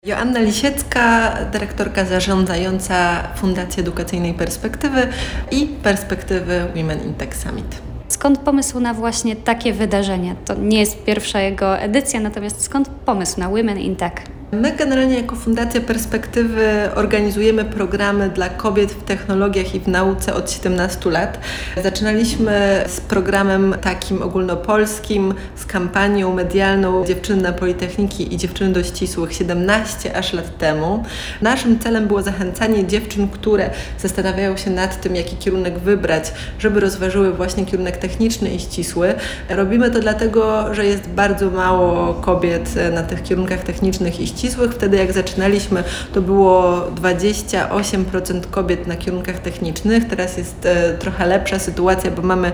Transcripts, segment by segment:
Joanna Lisiecka, dyrektorka zarządzająca Fundacji Edukacyjnej Perspektywy i Perspektywy Women in Tech Summit. Skąd pomysł na właśnie takie wydarzenie? To nie jest pierwsza jego edycja, natomiast skąd pomysł na Women in Tech? My generalnie jako Fundacja Perspektywy organizujemy programy dla kobiet w technologiach i w nauce od 17 lat. Zaczynaliśmy z programem takim ogólnopolskim, z kampanią medialną Dziewczyny na Politechniki i Dziewczyny do Ścisłych 17 aż lat temu. Naszym celem było zachęcanie dziewczyn, które zastanawiają się nad tym, jaki kierunek wybrać, żeby rozważyły właśnie kierunek techniczny i ścisły. Robimy to dlatego, że jest bardzo mało kobiet na tych kierunkach technicznych i ścisłych. Wtedy jak zaczynaliśmy, to było 28% kobiet na kierunkach technicznych. Teraz jest trochę lepsza sytuacja, bo mamy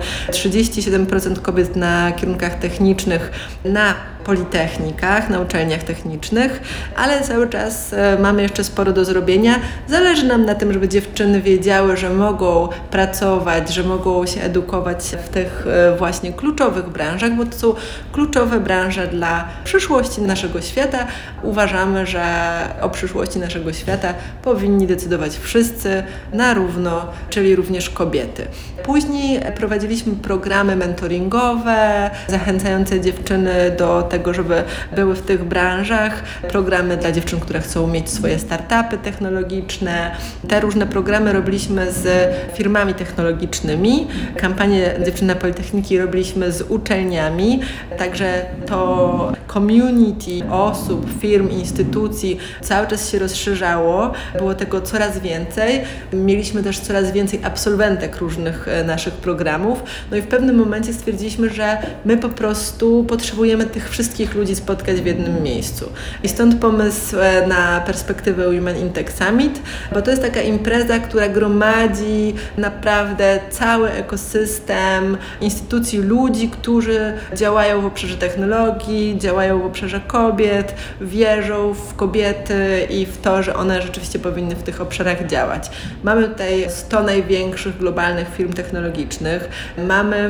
37% kobiet na kierunkach technicznych na politechnikach, na uczelniach technicznych, ale cały czas mamy jeszcze sporo do zrobienia. Zależy nam na tym, żeby dziewczyny wiedziały, że mogą pracować, że mogą się edukować w tych właśnie kluczowych branżach, bo to są kluczowe branże dla przyszłości naszego świata. Uważamy, że o przyszłości naszego świata powinni decydować wszyscy na równo, czyli również kobiety. Później prowadziliśmy programy mentoringowe, zachęcające dziewczyny do tego, żeby były w tych branżach, programy dla dziewczyn, które chcą mieć swoje startupy technologiczne. Te różne programy robiliśmy z firmami technologicznymi, kampanię Dziewczyny na Politechniki robiliśmy z uczelniami, także to community osób, firm, instytucji cały czas się rozszerzało, było tego coraz więcej. Mieliśmy też coraz więcej absolwentek różnych naszych programów, no i w pewnym momencie stwierdziliśmy, że my po prostu potrzebujemy tych wszystkich ludzi spotkać w jednym miejscu. I stąd pomysł na Perspektywę Women in Tech Summit, bo to jest taka impreza, która gromadzi naprawdę cały ekosystem instytucji, ludzi, którzy działają w obszarze technologii, działają w obszarze kobiet, wierzą w kobiety i w to, że one rzeczywiście powinny w tych obszarach działać. Mamy tutaj 100 największych globalnych firm technologicznych, mamy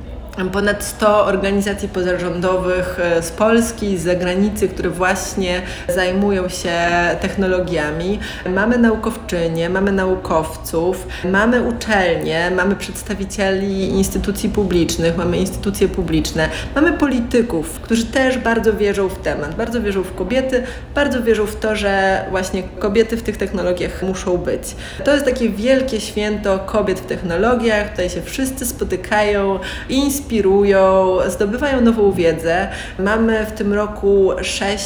ponad 100 organizacji pozarządowych z Polski, z zagranicy, które właśnie zajmują się technologiami. Mamy naukowczynie, mamy naukowców, mamy uczelnie, mamy przedstawicieli instytucji publicznych, mamy instytucje publiczne, mamy polityków, którzy też bardzo wierzą w temat, bardzo wierzą w kobiety, bardzo wierzą w to, że właśnie kobiety w tych technologiach muszą być. To jest takie wielkie święto kobiet w technologiach, tutaj się wszyscy spotykają, inspirują, zdobywają nową wiedzę. Mamy w tym roku 6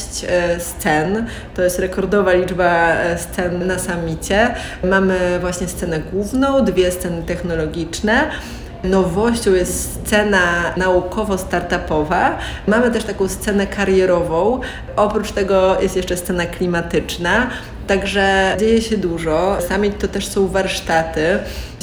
scen, to jest rekordowa liczba scen na summicie. Mamy właśnie scenę główną, 2 sceny technologiczne. Nowością jest scena naukowo-startupowa. Mamy też taką scenę karierową. Oprócz tego jest jeszcze scena klimatyczna. Także dzieje się dużo. Summit to też są warsztaty.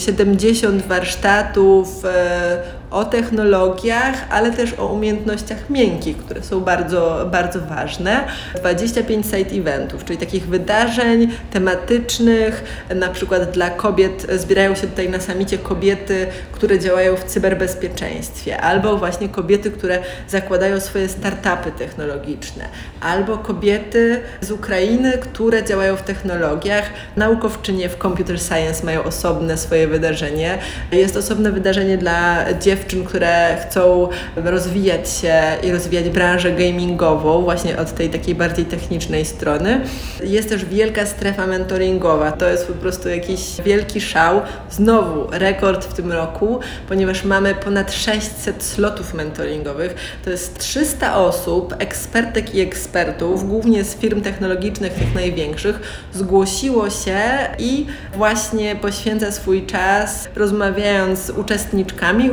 70 warsztatów o technologiach, ale też o umiejętnościach miękkich, które są bardzo, bardzo ważne. 25 side eventów, czyli takich wydarzeń tematycznych, na przykład dla kobiet. Zbierają się tutaj na summicie kobiety, które działają w cyberbezpieczeństwie, albo właśnie kobiety, które zakładają swoje startupy technologiczne, albo kobiety z Ukrainy, które działają w technologiach. Naukowczynie w Computer Science mają osobne swoje wydarzenie. Jest osobne wydarzenie dla dziewczyn, które chcą rozwijać się i rozwijać branżę gamingową, właśnie od tej takiej bardziej technicznej strony. Jest też wielka strefa mentoringowa. To jest po prostu jakiś wielki szał. Znowu rekord w tym roku, ponieważ mamy ponad 600 slotów mentoringowych. To jest 300 osób, ekspertek i ekspertów, głównie z firm technologicznych, tych największych, zgłosiło się i właśnie poświęca swój czas rozmawiając z uczestnikami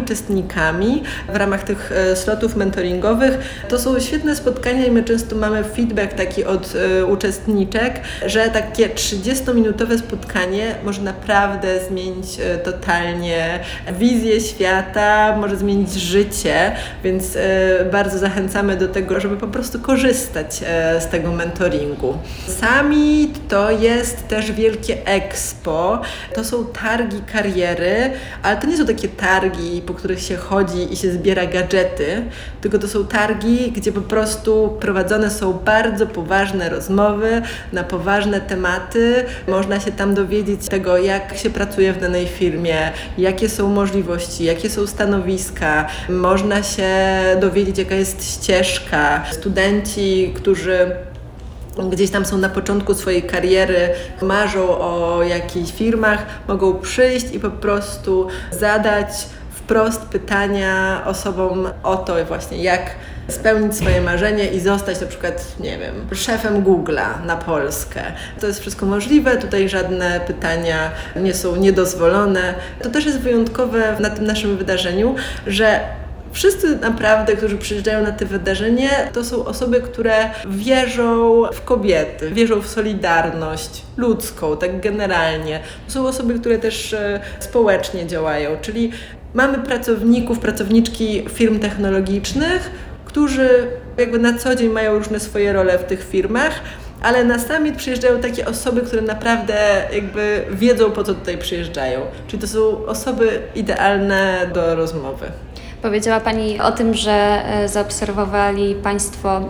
w ramach tych slotów mentoringowych. To są świetne spotkania i my często mamy feedback taki od uczestniczek, że takie 30-minutowe spotkanie może naprawdę zmienić totalnie wizję świata, może zmienić życie, więc bardzo zachęcamy do tego, żeby po prostu korzystać z tego mentoringu. Summit to jest też wielkie expo, to są targi kariery, ale to nie są takie targi, po których się chodzi i się zbiera gadżety, tylko to są targi, gdzie po prostu prowadzone są bardzo poważne rozmowy na poważne tematy. Można się tam dowiedzieć tego, jak się pracuje w danej firmie, jakie są możliwości, jakie są stanowiska. Można się dowiedzieć, jaka jest ścieżka. Studenci, którzy gdzieś tam są na początku swojej kariery, marzą o jakichś firmach, mogą przyjść i po prostu zadać wprost pytania osobom o to właśnie, jak spełnić swoje marzenie i zostać na przykład, nie wiem, szefem Google'a na Polskę. To jest wszystko możliwe, tutaj żadne pytania nie są niedozwolone. To też jest wyjątkowe na tym naszym wydarzeniu, że wszyscy naprawdę, którzy przyjeżdżają na to wydarzenie, to są osoby, które wierzą w kobiety, wierzą w solidarność ludzką, tak generalnie. To są osoby, które też społecznie działają, czyli mamy pracowniczki firm technologicznych, którzy jakby na co dzień mają różne swoje role w tych firmach, ale na summit przyjeżdżają takie osoby, które naprawdę jakby wiedzą, po co tutaj przyjeżdżają. Czyli to są osoby idealne do rozmowy. Powiedziała Pani o tym, że zaobserwowali Państwo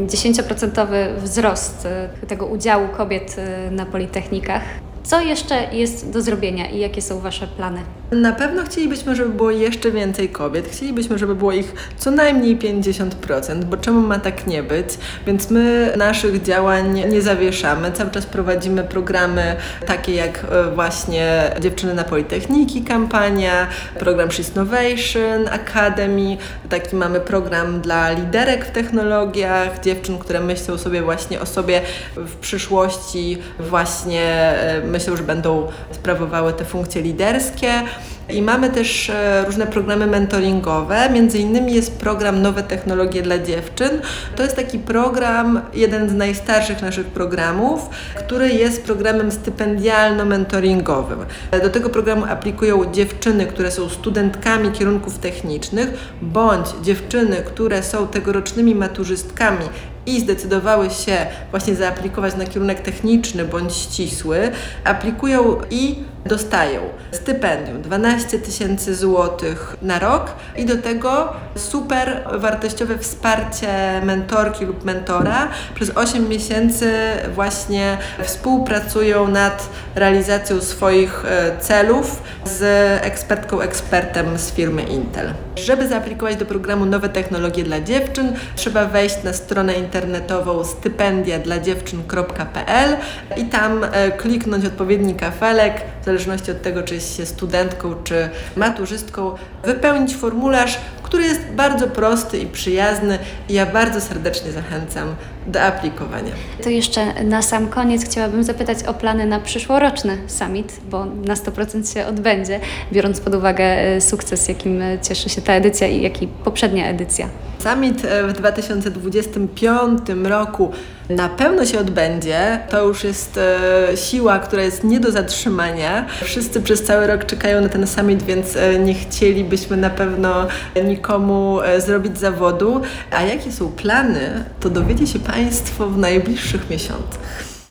10% wzrost tego udziału kobiet na politechnikach. Co jeszcze jest do zrobienia i jakie są Wasze plany? Na pewno chcielibyśmy, żeby było jeszcze więcej kobiet. Chcielibyśmy, żeby było ich co najmniej 50%, bo czemu ma tak nie być? Więc my naszych działań nie zawieszamy. Cały czas prowadzimy programy takie jak właśnie Dziewczyny na Politechniki kampania, program She's Innovation Academy. Taki mamy program dla liderek w technologiach, dziewczyn, które myślą sobie właśnie o sobie w przyszłości, właśnie myślą, że będą sprawowały te funkcje liderskie. I mamy też różne programy mentoringowe, między innymi jest program Nowe Technologie dla Dziewczyn. To jest taki program, jeden z najstarszych naszych programów, który jest programem stypendialno-mentoringowym. Do tego programu aplikują dziewczyny, które są studentkami kierunków technicznych, bądź dziewczyny, które są tegorocznymi maturzystkami i zdecydowały się właśnie zaaplikować na kierunek techniczny bądź ścisły, aplikują i dostają stypendium 12 000 złotych na rok i do tego super wartościowe wsparcie mentorki lub mentora. Przez 8 miesięcy właśnie współpracują nad realizacją swoich celów z ekspertem z firmy Intel. Żeby zaaplikować do programu Nowe Technologie dla Dziewczyn, trzeba wejść na stronę internetową stypendiadladziewczyn.pl i tam kliknąć odpowiedni kafelek, w zależności od tego, czy jest się studentką, czy maturzystką, wypełnić formularz, który jest bardzo prosty i przyjazny i ja bardzo serdecznie zachęcam do aplikowania. To jeszcze na sam koniec chciałabym zapytać o plany na przyszłoroczny summit, bo na 100% się odbędzie, biorąc pod uwagę sukces, jakim cieszy się ta edycja i jak i poprzednia edycja. Summit w 2025 roku na pewno się odbędzie. To już jest siła, która jest nie do zatrzymania. Wszyscy przez cały rok czekają na ten summit, więc nie chcielibyśmy na pewno nikomu zrobić zawodu. A jakie są plany, to dowiecie się Państwo w najbliższych miesiącach.